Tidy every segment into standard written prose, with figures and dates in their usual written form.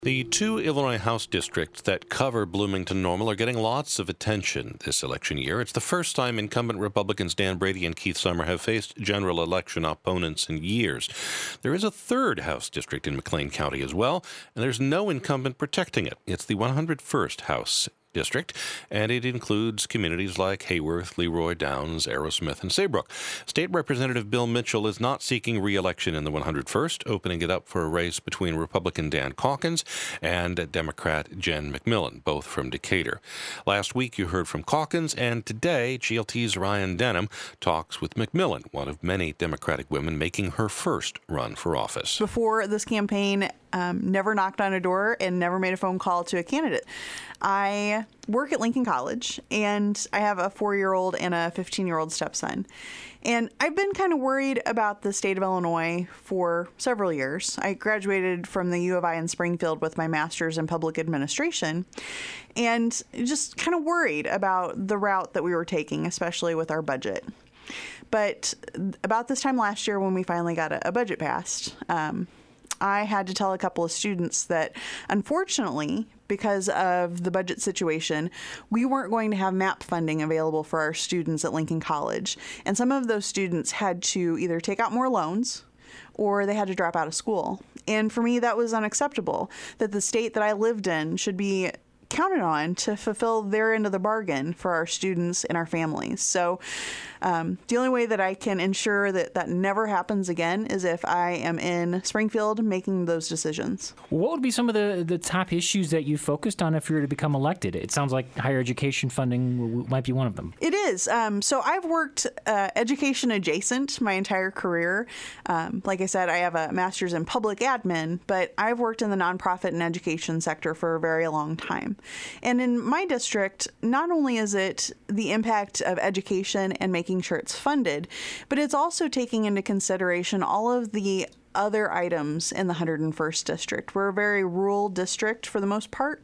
The two Illinois House districts that cover Bloomington-Normal are getting lots of attention this election year. It's the first time incumbent Republicans Dan Brady and Keith Summer have faced general election opponents in years. There is a third House district in McLean County as well, and there's no incumbent protecting it. It's the 101st House District, and it includes communities like Hayworth, Leroy Downs, Arrowsmith, and Saybrook. State Representative Bill Mitchell is not seeking re-election in the 101st, opening it up for a race between Republican Dan Calkins and Democrat Jen McMillan, both from Decatur. Last week you heard from Calkins, and today GLT's Ryan Denham talks with McMillan, one of many Democratic women making her first run for office. Before this campaign, never knocked on a door and never made a phone call to a candidate. I work at Lincoln College, and I have a 4-year-old and a 15-year-old stepson. And I've been kind of worried about the state of Illinois for several years. I graduated from the U of I in Springfield with my master's in public administration, and just kind of worried about the route that we were taking, especially with our budget. But about this time last year, when we finally got a budget passed, I had to tell a couple of students that, unfortunately, because of the budget situation, we weren't going to have MAP funding available for our students at Lincoln College. And some of those students had to either take out more loans or they had to drop out of school. And for me, that was unacceptable, that the state that I lived in should be counted on to fulfill their end of the bargain for our students and our families. So the only way that I can ensure that that never happens again is if I am in Springfield making those decisions. What would be some of the top issues that you focused on if you were to become elected? It sounds like higher education funding might be one of them. It is. So I've worked education adjacent my entire career. Like I said, I have a master's in public admin, but I've worked in the nonprofit and education sector for a very long time. And in my district, not only is it the impact of education and making sure it's funded, but it's also taking into consideration all of the other items in the 101st district. We're a very rural district for the most part.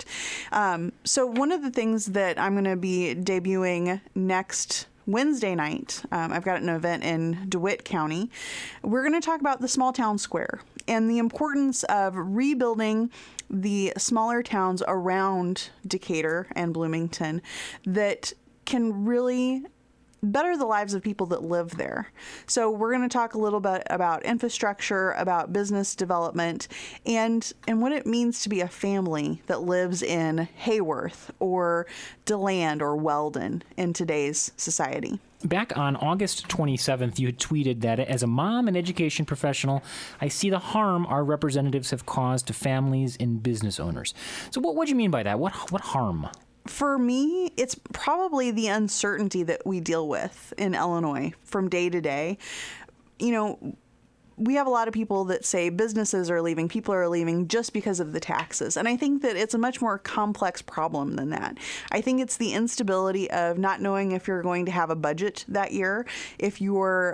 So one of the things that I'm going to be debuting next Wednesday night, I've got an event in DeWitt County. We're going to talk about the small town square and the importance of rebuilding the smaller towns around Decatur and Bloomington that can really better the lives of people that live there. So we're going to talk a little bit about infrastructure, about business development, and what it means to be a family that lives in Hayworth or DeLand or Weldon in today's society. Back on August 27th, you had tweeted that as a mom and education professional, I see the harm our representatives have caused to families and business owners. So what do you mean by that? What harm? For me, it's probably the uncertainty that we deal with in Illinois from day to day. You know, we have a lot of people that say businesses are leaving, people are leaving just because of the taxes. And I think that it's a much more complex problem than that. I think it's the instability of not knowing if you're going to have a budget that year, if your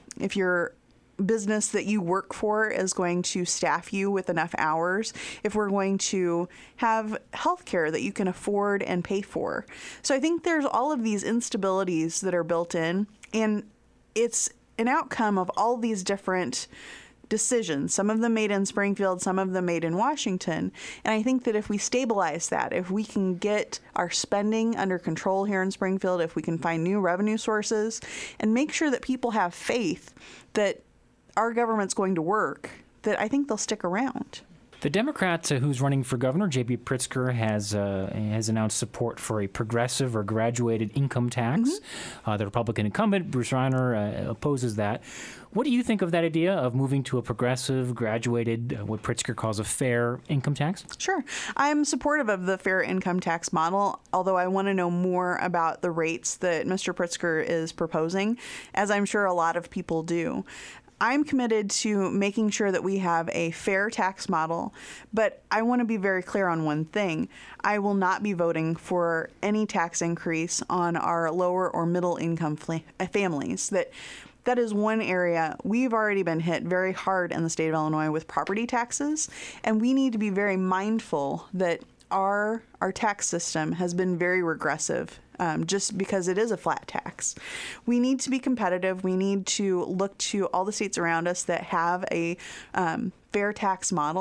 business that you work for is going to staff you with enough hours, if we're going to have health care that you can afford and pay for. So I think there's all of these instabilities that are built in, and it's an outcome of all these different decisions, some of them made in Springfield, some of them made in Washington. And I think that if we stabilize that, if we can get our spending under control here in Springfield, if we can find new revenue sources and make sure that people have faith that our government's going to work, that I think they'll stick around. The Democrat who's running for governor, J.B. Pritzker, has announced support for a progressive or graduated income tax. Mm-hmm. The Republican incumbent, Bruce Reiner, opposes that. What do you think of that idea of moving to a progressive, graduated, what Pritzker calls a fair income tax? Sure. I'm supportive of the fair income tax model, although I want to know more about the rates that Mr. Pritzker is proposing, as I'm sure a lot of people do. I'm committed to making sure that we have a fair tax model, but I want to be very clear on one thing. I will not be voting for any tax increase on our lower or middle income families. That is one area we've already been hit very hard in the state of Illinois with property taxes, and we need to be very mindful that our tax system has been very regressive just because it is a flat tax. We need to be competitive. We need to look to all the states around us that have a fair tax model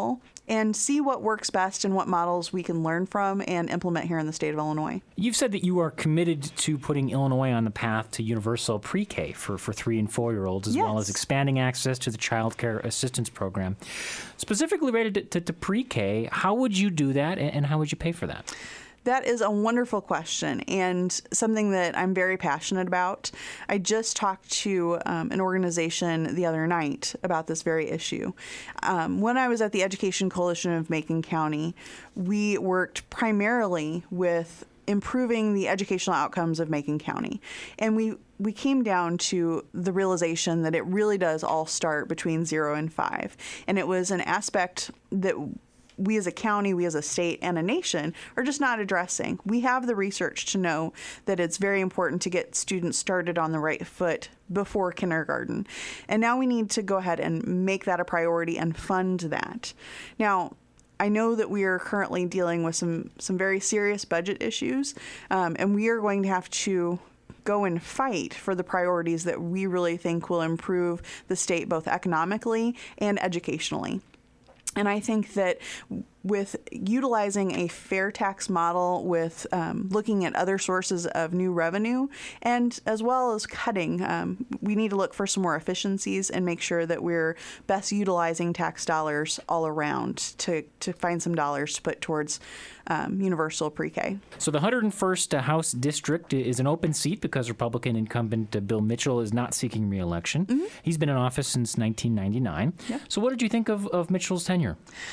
and see what works best and what models we can learn from and implement here in the state of Illinois. You've said that you are committed to putting Illinois on the path to universal pre-K for 3 and 4-year-olds, as well as expanding access to the Child Care Assistance Program. Specifically related to pre-K, how would you do that, and how would you pay for that? That is a wonderful question and something that I'm very passionate about. I just talked to an organization the other night about this very issue. When I was at the Education Coalition of Macon County, we worked primarily with improving the educational outcomes of Macon County. And we came down to the realization that it really does all start between 0 and 5. And it was an aspect that we as a county, we as a state, and a nation are just not addressing. We have the research to know that it's very important to get students started on the right foot before kindergarten. And now we need to go ahead and make that a priority and fund that. Now, I know that we are currently dealing with some very serious budget issues, and we are going to have to go and fight for the priorities that we really think will improve the state both economically and educationally. And I think that with utilizing a fair tax model, with looking at other sources of new revenue, and as well as cutting, we need to look for some more efficiencies and make sure that we're best utilizing tax dollars all around to find some dollars to put towards universal pre-K. So the 101st House District is an open seat because Republican incumbent Bill Mitchell is not seeking re-election. Mm-hmm. He's been in office since 1999. Yeah. So what did you think of Mitchell's tenure?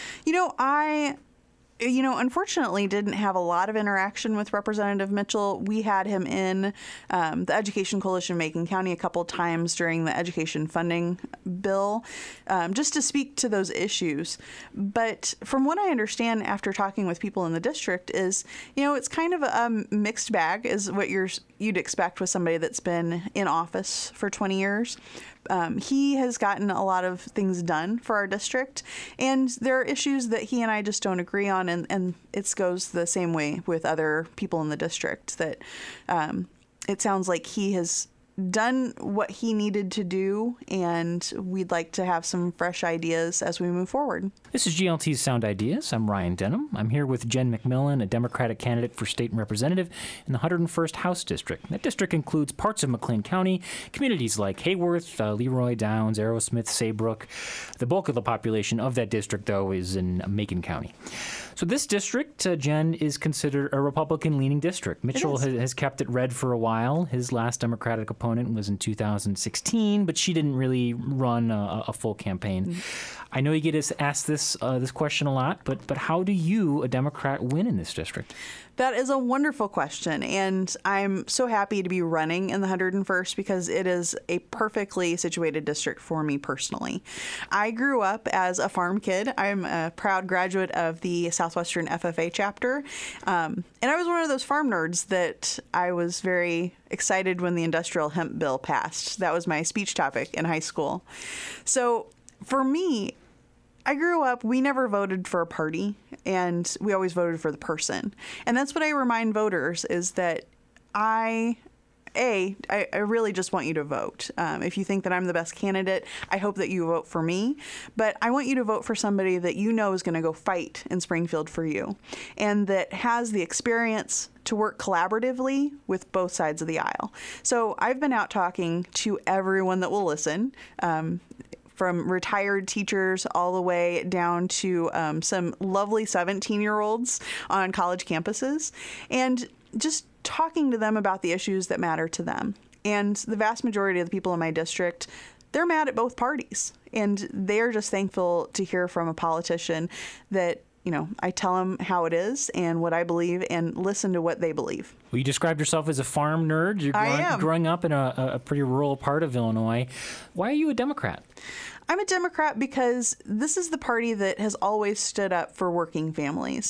I unfortunately didn't have a lot of interaction with Representative Mitchell. We had him in the Education Coalition of Macon County a couple times during the education funding bill, just to speak to those issues. But from what I understand after talking with people in the district is, it's kind of a mixed bag is what you'd expect with somebody that's been in office for 20 years. He has gotten a lot of things done for our district, and there are issues that he and I just don't agree on, and it goes the same way with other people in the district, that it sounds like he has done what he needed to do, and we'd like to have some fresh ideas as we move forward. This is GLT's Sound Ideas. I'm Ryan Denham. I'm here with Jen McMillan, a Democratic candidate for state representative in the 101st House District. That district includes parts of McLean County, communities like Hayworth, Leroy, Downs, Arrowsmith, Saybrook. The bulk of the population of that district, though, is in Macon County. So this district, Jen, is considered a Republican-leaning district. Mitchell has kept it red for a while. His last Democratic opponent was in 2016, but she didn't really run a full campaign. Mm-hmm. I know you get asked this question a lot, but how do you, a Democrat, win in this district? That is a wonderful question, and I'm so happy to be running in the 101st because it is a perfectly situated district for me personally. I grew up as a farm kid. I'm a proud graduate of the Southwestern FFA chapter, and I was one of those farm nerds that I was very excited when the industrial hemp bill passed. That was my speech topic in high school. So for me, I grew up, we never voted for a party, and we always voted for the person. And that's what I remind voters is that I really just want you to vote. If you think that I'm the best candidate, I hope that you vote for me. But I want you to vote for somebody that you know is going to go fight in Springfield for you and that has the experience to work collaboratively with both sides of the aisle. So I've been out talking to everyone that will listen, from retired teachers all the way down to some lovely 17-year-olds on college campuses, and just talking to them about the issues that matter to them. And the vast majority of the people in my district, they're mad at both parties, and they're just thankful to hear from a politician that I tell them how it is and what I believe and listen to what they believe. Well, you described yourself as a farm nerd. You're growing up in a pretty rural part of Illinois. Why are you a Democrat? I'm a Democrat because this is the party that has always stood up for working families.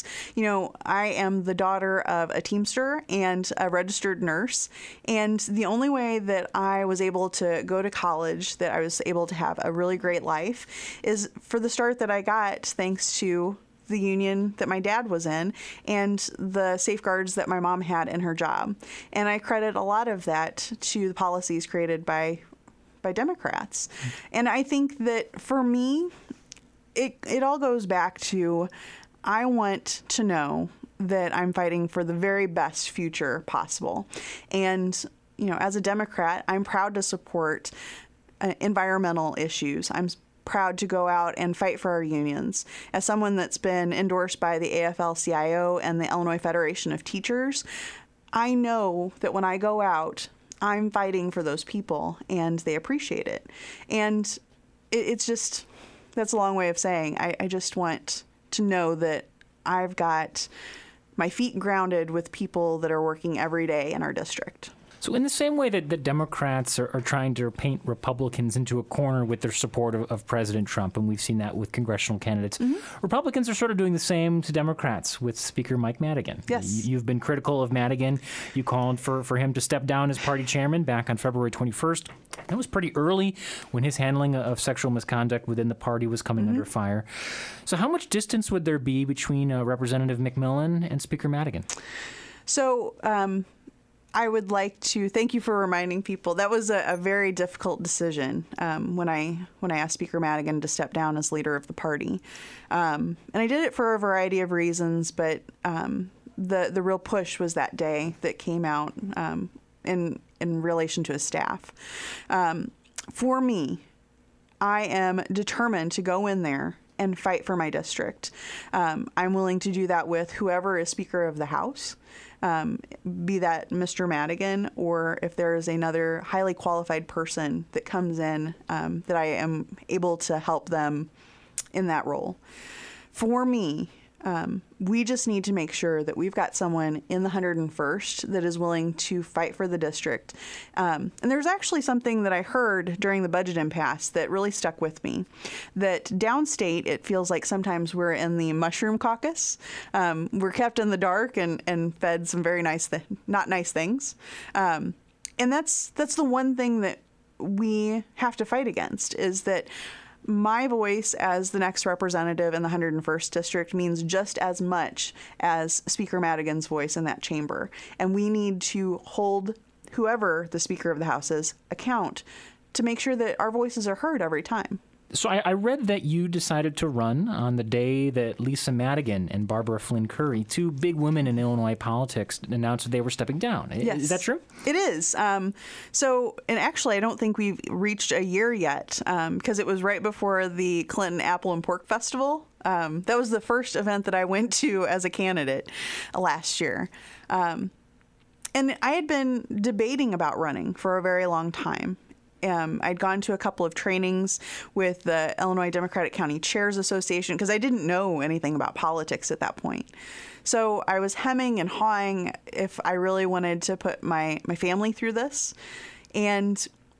I am the daughter of a Teamster and a registered nurse, and the only way that I was able to go to college, that I was able to have a really great life, is for the start that I got thanks to the union that my dad was in and the safeguards that my mom had in her job. And I credit a lot of that to the policies created by Democrats. And I think that for me, it all goes back to, I want to know that I'm fighting for the very best future possible. And, as a Democrat, I'm proud to support environmental issues. I'm proud to go out and fight for our unions. As someone that's been endorsed by the AFL-CIO and the Illinois Federation of Teachers, I know that when I go out, I'm fighting for those people, and they appreciate it. And it's just, that's a long way of saying, I just want to know that I've got my feet grounded with people that are working every day in our district. So in the same way that the Democrats are trying to paint Republicans into a corner with their support of President Trump, and we've seen that with congressional candidates, Republicans are sort of doing the same to Democrats with Speaker Mike Madigan. Yes. You've been critical of Madigan. You called for him to step down as party chairman back on February 21st. That was pretty early when his handling of sexual misconduct within the party was coming under fire. So how much distance would there be between Representative McMillan and Speaker Madigan? So, I would like to thank you for reminding people that was a very difficult decision when I asked Speaker Madigan to step down as leader of the party, and I did it for a variety of reasons. But the real push was that day that came out in relation to his staff. For me, I am determined to go in there and fight for my district. I'm willing to do that with whoever is Speaker of the House. Be that Mr. Madigan, or if there is another highly qualified person that comes in that I am able to help them in that role. For me, we just need to make sure that we've got someone in the 101st that is willing to fight for the district. And there's actually something that I heard during the budget impasse that really stuck with me, that downstate, it feels like sometimes we're in the mushroom caucus. We're kept in the dark and fed some very not nice things. And that's the one thing that we have to fight against, is that my voice as the next representative in the 101st District means just as much as Speaker Madigan's voice in that chamber. And we need to hold whoever the Speaker of the House is account to make sure that our voices are heard every time. So I read that you decided to run on the day that Lisa Madigan and Barbara Flynn Curry, two big women in Illinois politics, announced that they were stepping down. Yes. Is that true? It is. And actually, I don't think we've reached a year yet, because it was right before the Clinton Apple and Pork Festival. That was the first event that I went to as a candidate last year. And I had been debating about running for a very long time. I'd gone to a couple of trainings with the Illinois Democratic County Chairs Association because I didn't know anything about politics at that point. So I was hemming and hawing if I really wanted to put my family through this. And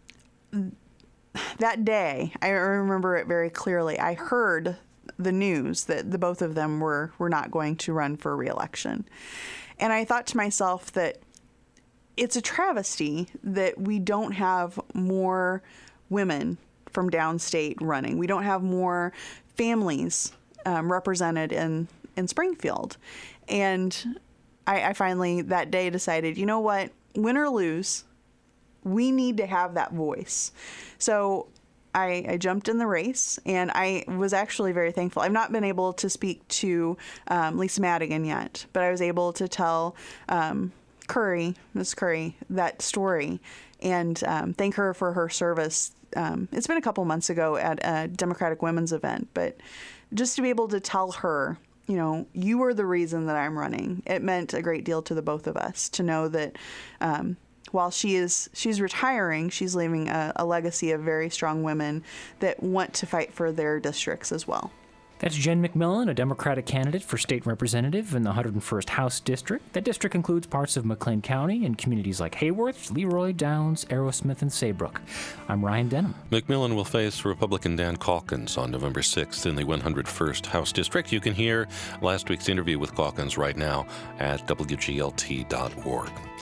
that day, I remember it very clearly, I heard the news that the both of them were not going to run for re-election. And I thought to myself that it's a travesty that we don't have more women from downstate running. We don't have more families represented in Springfield. And I finally that day decided, you know what, win or lose, we need to have that voice. So I jumped in the race, and I was actually very thankful. I've not been able to speak to Lisa Madigan yet, but I was able to tell Ms. Curry, that story, and thank her for her service. It's been a couple months ago at a Democratic Women's event, but just to be able to tell her, you were the reason that I'm running, it meant a great deal to the both of us to know that while she's retiring, she's leaving a legacy of very strong women that want to fight for their districts as well. That's Jen McMillan, a Democratic candidate for state representative in the 101st House District. That district includes parts of McLean County and communities like Hayworth, Leroy, Downs, Arrowsmith, and Saybrook. I'm Ryan Denham. McMillan will face Republican Dan Calkins on November 6th in the 101st House District. You can hear last week's interview with Calkins right now at WGLT.org.